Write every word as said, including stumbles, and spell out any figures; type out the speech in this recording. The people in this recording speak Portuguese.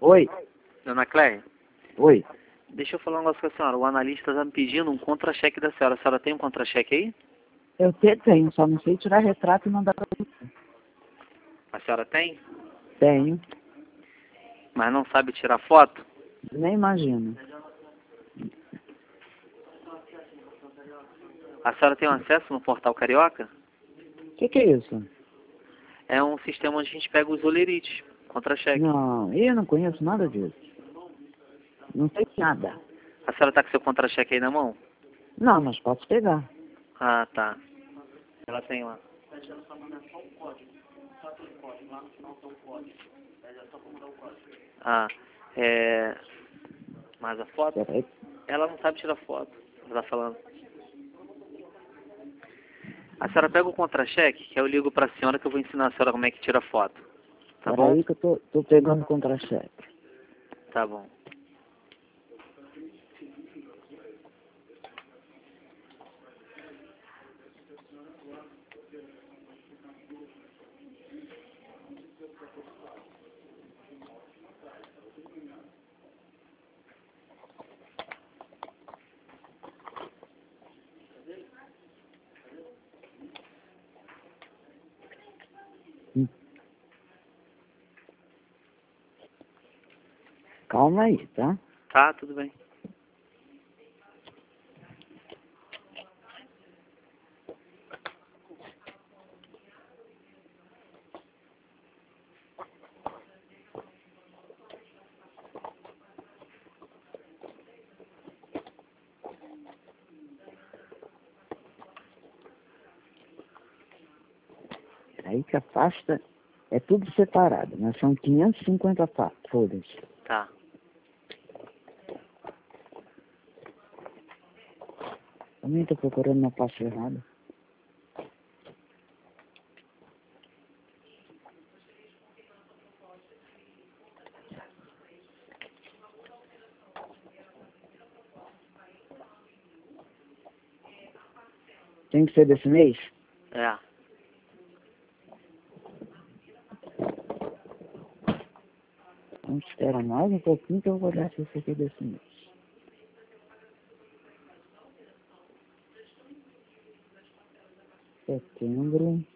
Oi, Dona Cléia, oi. deixa eu falar um negócio com a senhora. O analista está me pedindo um contra-cheque da senhora. A senhora tem um contra-cheque aí? Eu te tenho, só não sei tirar retrato e mandar pra você. A senhora tem? Tenho, Mas não sabe tirar foto? nem imagino. A senhora tem um acesso no Portal Carioca? O que, que é isso? É um sistema onde a gente pega os olerites, contra-cheque. Não, eu não conheço nada disso. Não sei nada. A senhora tá com seu contra-cheque aí na mão? Não, mas posso pegar. Ah, tá. Ela tem lá. Ah, é... Mas a foto? Peraí. Ela não sabe tirar foto. Ela tá falando. A senhora pega o contra-cheque, que eu ligo pra senhora que eu vou ensinar a senhora como é que tira foto. Tá bom? Peraí que eu tô, tô pegando contra-cheque. Tá bom. Hum. Calma aí, tá? Tá, tudo bem. Aí que a pasta é tudo separado, né? São quinhentas e cinquenta fa- folhas. Tá. Também tô procurando uma pasta errada. Tem que ser desse mês? É. Vamos esperar mais um pouquinho que eu vou olhar se esse aqui é desse mês. Setembro.